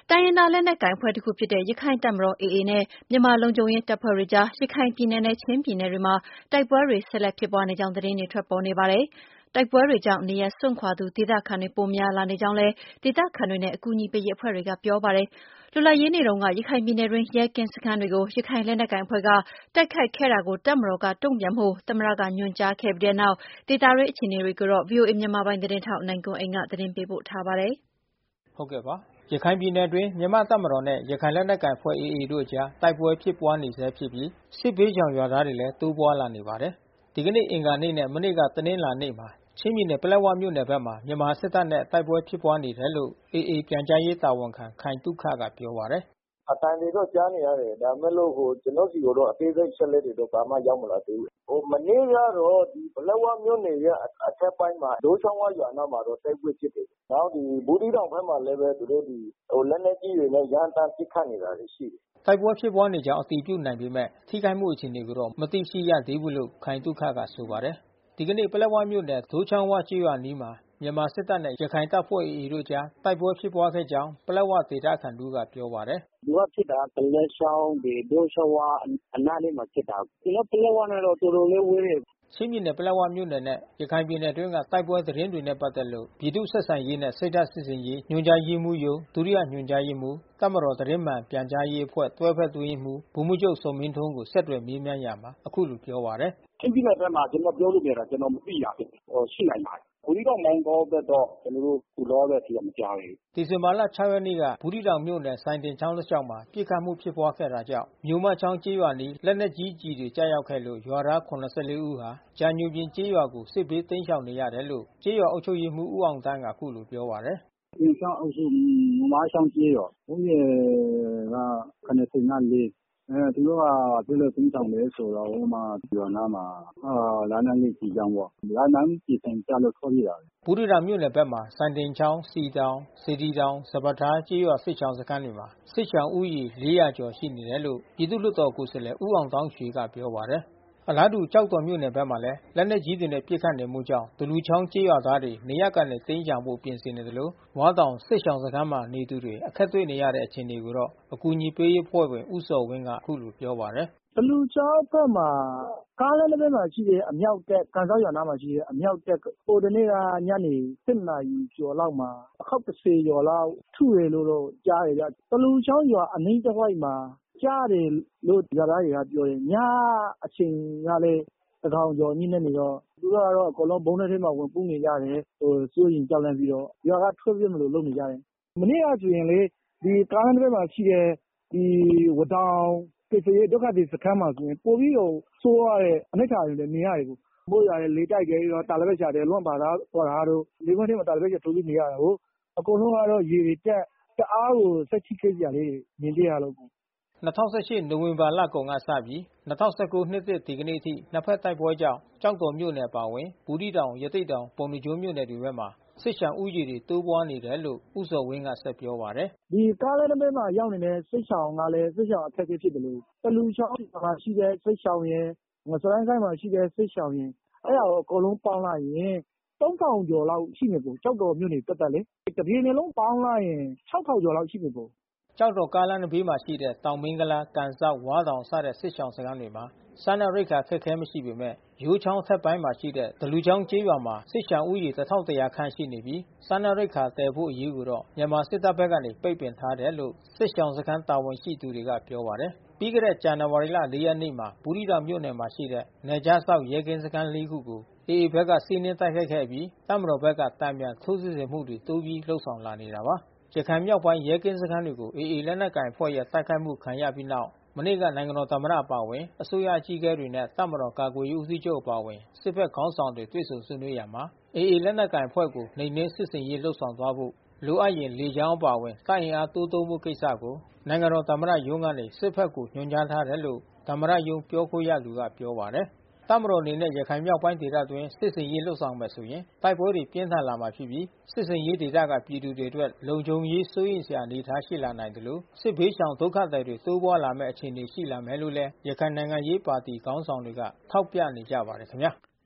တိုင်းရင်းသားလက်နက်ကိုင်အဖွဲ့တခုဖြစ်တဲ့ရခိုင့်တပ်မတော် AA နဲ့မြန်မာလုံခြုံရေးတပ်ဖွဲ့တွေကြား ရခိုင်ပြည်နယ်နဲ့ချင်းပြည်နယ်တွေမှာတိုက်ပွဲတွေဆက်လက်ဖြစ်ပွားနေကြောင်းသတင်းတွေထွက်ပေါ်နေပါတယ်။ တိုက်ပွဲတွေကြောင့်နေရပ်စွန့်ခွာသူဒေသခံတွေပိုများလာနေကြောင်းလည်းဒေသခံတွေနဲ့အကူအညီပေးရေးအဖွဲ့တွေကပြောပါတယ်။ လွတ်လပ်ရေးနေ့တုန်းကရခိုင်ပြည်နယ်တွင်းရဲကင်းစခန်းတွေကိုရခိုင်လက်နက်ကိုင်အဖွဲ့ကတိုက်ခိုက်ခဲ့တာကိုတပ်မတော်ကတုံ့ပြန်ဖို့သမ္မတကညွှန်ကြားခဲ့ပြီးတဲ့နောက်ဒေသတွင်းအခြေအနေတွေကိုဗွီအိုအေမြန်မာပိုင်းသတင်းထောက်နိုင်ကွန်းအိန်ကနေသတင်းပေးပို့ထားပါတယ်။ ဟုတ်ကဲ့ပါ။ ရခိုင်ပြည်နယ်အတွင်းမြန်မာ့တပ်မတော်နဲ့ရခိုင်လက်နက်ကိုင်အဖွဲ့AAတို့အကြားတိုက်ပွဲဖြစ်ပွါးနေဆဲဖြစ်ပြီးစစ်ဘေးရှောင်ရွာသားတွေလည်းတိုးပွါးလာနေပါတယ်။ ဒီကနေ့အင်္ဂါနေ့နဲ့မနေ့ကတနင်္လာနေ့မှာချင်းပြည်နယ်ပလက်ဝမြို့နယ်ဘက်မှာမြန်မာစစ်တပ်နဲ့တိုက်ပွဲဖြစ်ပွါးနေတယ်လို့ AAပြန်ကြားရေးတာဝန်ခံခိုင်သုခကပြောပါတယ်။ "အသံတွေတော့ကြားနေရတယ်။ ဒါပေမဲ့လို့ကျွန်တော်ဆီကိုတော့အသေးစိတ်အချက်အလက်တွေတော့ဘာမှရောက်မလာသေးဘူး။ မနေ့ကတော့ပလက်ဝမြို့နယ်ရဲ့အထက်ပိုင်းမှာဒိုးချောင်းဝရွာနားမှာတော့တိုက်ပွဲဖြစ်တယ်။ နောက်ဘူးသီးတောင်ဘက်မှာလည်းသူတို့လက်နက်ကြီးတွေနဲ့ရမ်းသမ်းပစ်ခတ်နေတာတွေရှိတယ် " တိုက်ပွဲဖြစ်ပွါးနေကြောင်းအတည်ပြုနိုင်ပေမဲ့ထိခိုက်မှုအခြေအနေကိုတော့မသိရှိရသေးဘူးလို့ခိုင်သုခကဆိုပါတယ်။ ဒီကနေ့ပလက်ဝမြို့နယ်ဒိုးချောင်းဝကျေးရွာအနီးမှာမြန်မာစစ်တပ်နဲ့ရခိုင်တပ်ဖွဲ့AAတို့အကြားတိုက်ပွဲဖြစ်ပွါးခဲ့ကြောင်းပလက်ဝဒေသခံတဦးကပြောပါတယ်။ "သူကဖြစ်တာကဒလက်ချောင်းဒိုးချောင်းဝအနားလေးမှာဖြစ်တာ။ ကျွန်တော်ပလက်ဝနဲ့တော့တော်တော်လေးဝေးတယ် " ချင်းပြည်နယ်ပလက်ဝမြို့နယ်နဲ့ရခိုင်ပြည်နယ်အတွင်းကတိုက်ပွဲသတင်းတွေနဲ့ပက်သက်လို့ပြည်သူ့ဆက်ဆံရေးနဲ့စိတ်ဓါတ်စစ်ဆင်ရေးညွှန်ကြားရေးမှူးရုံးဒုတိယညွှန်ကြားရေးမှူးတပ်မတော်သတင်းမှန်ပြန်ကြားရေးအဖွဲ့တွဲဘက်အတွင်းရေးမှူးဗိုလ်မှူးချုပ်ဇော်မင်းထွန်းကိုဆက်သွယ်မေးမြန်းရာမှာအခုလိုပြောပါတယ်။ "ချင်းပြည်နယ်ဘက်မှာကျွန်တော်ပြောလို့မရတာကျွန်တော်မသိရသေးဘူး။ ရှိနိုင်ပါတယ်။ ဘူးသီးတောင်မောင်တောဘက်တော့ကျွန်တော်တို့ခုလောလောဆယ်မကြားသေးဘူး " ဒီဇင်ဘာလ ရက်နေ့ကဘူးသီးတောင်မြို့နယ်စိုင်းဒင်ချောင်းတလျှောက်မှာပစ်ခတ်မှုဖြစ်ပွါးခဲ့တာကြောင့်မြိုမချောင်းကျေးရွာအနီးလက်နက်ကြီးကျည်တွေကျရောက်ခဲ့လို့ရွာသား ဦးဟာကြာညိုပြင်ကျေးရွာကိုစစ်ဘေးတိမ်းရှောင်နေရတယ်လို့ကျေးရွာအုပ်ချုပ်ရေးမှူးဦးအောင်သန်းကအခုလိုပြောပါတယ်။ "ပြင်ချောင်းအုပ်စုမြိုမချောင်းကျေးရွာဦးရေက သူတို့ကဘာဖြစ်လို့တိမ်းရှောင်လဲဆိုတော့ရွာနားမှာလက်နက်ကြီးကျည်ကြောင့်ပေါ့။ လက်နက်ကြီးကျည်ကျလို့ထွက်ပြေးတာ " ဘူးသီးတောင်မြို့နယ်ဘက်မှာစိုင်းဒင်ချောင်း စည်တောင် စေတီတောင် စပါးထားကျေးရွာစစ်ရှောင်စခန်းတွေမှာစစ်ရှောင်ဦးရေ ကျော်ရှိနေတယ်လို့ပြည်သူ့လွှတ်တော်ကိုယ်စားလှယ်ဦးအောင်သောင်းရွှေကပြောပါတယ်။ အလားတူကျောက်တော်မြို့နယ်ဘက်မှာလဲလက်နက်ကြီးတွေနဲ့ပစ်ခတ်နေမှုကြောင့်သလူချောင်းကျေးရွာသားတွေနေရပ်ကနေတိမ်းရှောင်ဖို့ပြင်ဆင်နေသလိုဝါးတောင်စစ်ရှောင်စခန်းမှာနေသူတွေအခက်တွေ့နေရတဲ့အခြေအနေကိုတော့အကူညီပေးရေးအဖွဲ့ဝင်ဦးဇော်ဝင်းကအခုလိုပြောပါတယ်။ "သလူချောင်းဘက်မှာကားလမ်းနံဘက်မှာရှိတဲ့အမြောက်တပ်ကန်စောက်ရွာနားမှာရှိတဲ့အမြောက်တပ်ဟိုတနေ့ကညနေ နာရီကျော်လောက်မှာအခေါက် ကျော်လောက်ထုတယ်လို့တော့ကြားတယ်ဗျ။ သလူချောင်းရွာအနီးတဝိုက်မှာကျတယ်လို့ရွာသားတွေကပြောတယ်။ ညအချိန်ကလဲသန်းခေါင်ကျော်ညဉ့်နက်နေတော့သူတို့ကတော့အကုန်လုံးဗုံးထဲမှာဝင်ပုန်းနေကြတယ်။ စိုးရိမ်ကြောက်လန့်ပြီးတော့ရွာကထွက်ပြေးမလို့လုပ်နေကြတယ်။ မနေ့ကဆိုရင်လေကားလမ်းနံဘက်မှာရှိတဲ့ဝါးတောင်ကယ်ဆယ်ရေးဒုက္ခသည်စခန်းမှာဆိုရင်ပိုပြီးတော့ဆိုးဝါးတဲ့အနိဌာရုံတွေမြင်ရတယ်။ မိုးရွာတယ်လေတိုက်တယ်တာလပတ်ရှာတယ်လွင့်ပါသွားတာတို့လယ်ကွင်းထဲမှာတာလပတ်ရှာထိုးပြီးနေရတာကို။ အကုန်လုံးကတော့ရေတွေတက်တအားကိုစိတ်ထိခိုက်စရာလေးတွေမြင်တွေ့ရလို့" နိုဝင်ဘာလကုန်ကစပြီးနှစ်သစ်ဒီကနေ့အထိနှစ်ဖက်တိုက်ပွဲကြောင့်ကျောက်တော်မြို့နယ်အပါအဝင်ဘူးသီးတောင်ရသေ့တောင်ပုဏ္ဏားကျွန်းမြို့နယ်တွေဘက်မှာစစ်ရှောင်ဦးရေတိုးပွါးနေတယ်လို့ဦးဇော်ဝင်းကဆက်ပြောပါတယ်။ "ဒီကားလမ်းနံဘက်မှာရောက်နေတဲ့စစ်ရှောင်ကလဲစစ်ရှောင်အခက်ခဲဖြစ်သလိုသလူချောင်းမှာရှိတဲ့စစ်ရှောင်ရယ်ငစရိုင်းကိုင်းမှာရှိတဲ့စစ်ရှောင်ရယ်အဲတာအကုန်လုံးပေါင်းလိုက်ရင် ကျော်လောက်ရှိမယ်။ ကျောက်တော်မြို့နယ်သက်သက်လေ။ တပြည်နယ်လုံးပေါင်းလိုက်ရင် ကျော်လောက်ရှိမယ်" ကျောက်တော်ကားလမ်းဘေးမှာရှိတဲ့တောင်မင်းကုလား ကန်စောက် ဝါးတောင်စတဲ့စစ်ရှောင်စခန်းတွေမှာစားနပ်ရိက္ခာအခက်ခဲမရှိပေမဲ့ယိုးချောင်းအထက်ပိုင်းမှာရှိတဲ့သလူချောင်းကျေးရွာမှာစစ်ရှောင်ဦးရေ ခန့်ရှိနေပြီးစားနပ်ရိက္ခာသယ်ဖို့အရေးကိုတော့မြန်မာစစ်တပ်ဘက်ကနေပိတ်ပင်ထားတယ်လို့စစ်ရှောင်စခန်းတာဝန်ရှိသူတွေကပြောပါတယ်။ ပြီးခဲ့တဲ့ဇန်နဝါရီလ ရက်နေ့မှာဘူးသီးတောင်မြို့နယ်မှာရှိတဲ့နယ်ခြားစောင့်ရဲကင်းစခန်း ခုကိုAAဘက်ကစီးနင်းတိုက်ခိုက်ခဲ့အပြီးတပ်မတော်ဘက်ကတန်ပြန်ထိုးစစ်ဆင်မှုတွေတိုးပြီးလုပ်ဆောင်လာနေတာပါ။ ရခိုင်မြောက်ပိုင်းရဲကင်းစခန်းတွေကိုAAလက်နက်ကိုင်အဖွဲ့ရဲ့တိုက်ခိုက်မှုခံရပြီးနောက် မနေ့ကနိုင်ငံတော်သမ္မတအပါအဝင် အစိုးရအကြီးအကဲတွေနဲ့တပ်မတော်ကာကွယ်ရေးဦးစီးချုပ်အပါအဝင်စစ်ဘက်ခေါင်းဆောင်တွေတွေ့ဆုံဆွေးနွေးရာမှာ AAလက်နက်ကိုင်အဖွဲ့ကိုနှိမ်နင်းစစ်ဆင်ရေးလုပ်ဆောင်သွားဖို့ လိုအပ်ရင်လေကြောင်းအပါအဝင်တပ်အင်အားတိုးသုံးဖို့ကိစ္စကို နိုင်ငံတော်သမ္မတရုံးကနေစစ်ဘက်ကိုညွှန်ကြားထားတယ်လို့သမ္မတရုံးပြောခွင့်ရသူကပြောပါတယ်။ တပ်မတော်အနေနဲ့ရခိုင်မြောက်ပိုင်းဒေသအတွင်းစစ်ဆင်ရေးလုပ်ဆောင်မယ်ဆိုရင်တိုက်ပွဲတွေပြင်းထန်လာမှာဖြစ်ပြီးစစ်ဆင်ရေးဒေသကပြည်သူတွေအတွက်လုံခြုံရေးစိုးရိမ်စရာအနေအထားရှိလာနိုင်သလိုစစ်ဘေးရှောင်ဒုက္ခသည်တွေတိုးပွါးလာမဲ့အခြေအနေရှိလာမယ်လို့လဲရခိုင်နိုင်ငံရေးပါတီခေါင်းဆောင်တွေကထောက်ပြနေကြပါတယ်ခင်ဗျာ။